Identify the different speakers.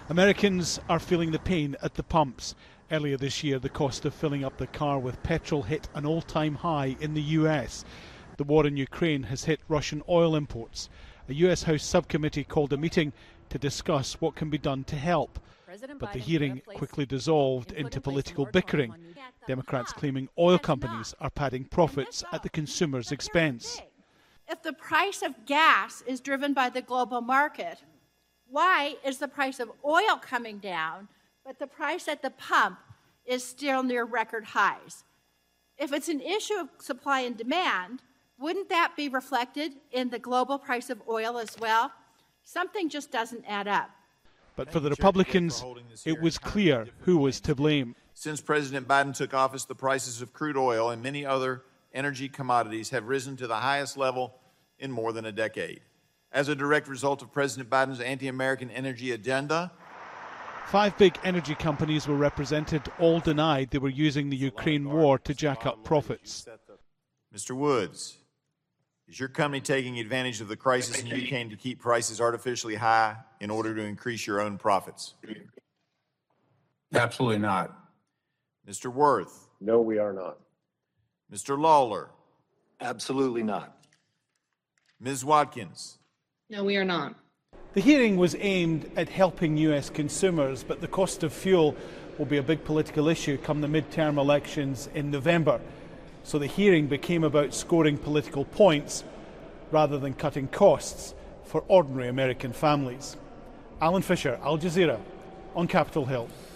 Speaker 1: Americans are feeling the pain at the pumps. Earlier this year, the cost of filling up the car with petrol hit an all-time high in the US. The war in Ukraine has hit Russian oil imports. A US House subcommittee called a meeting to discuss what can be done to help. But the hearing quickly dissolved into political bickering, Democrats claiming oil companies are padding profits at the consumer's expense.
Speaker 2: If the price of gas is driven by the global market, why is the price of oil coming down, but the price at the pump is still near record highs? If it's an issue of supply and demand, wouldn't that be reflected in the global price of oil as well? Something just doesn't add up.
Speaker 1: But for the Republicans, it was clear who was to blame.
Speaker 3: Since President Biden took office, the prices of crude oil and many other energy commodities have risen to the highest level in more than a decade. As a direct result of President Biden's anti-American energy agenda,
Speaker 1: 5 big energy companies were represented, all denied they were using the Ukraine war to jack up profits.
Speaker 3: Mr. Woods, is your company taking advantage of the crisis in Ukraine to keep prices artificially high in order to increase your own profits?
Speaker 4: Absolutely not.
Speaker 3: Mr. Worth?
Speaker 5: No, we are not.
Speaker 3: Mr. Lawler?
Speaker 6: Absolutely not.
Speaker 3: Ms. Watkins?
Speaker 7: No, we are not.
Speaker 1: The hearing was aimed at helping US consumers, but the cost of fuel will be a big political issue come the midterm elections in November. So the hearing became about scoring political points rather than cutting costs for ordinary American families. Alan Fisher, Al Jazeera, on Capitol Hill.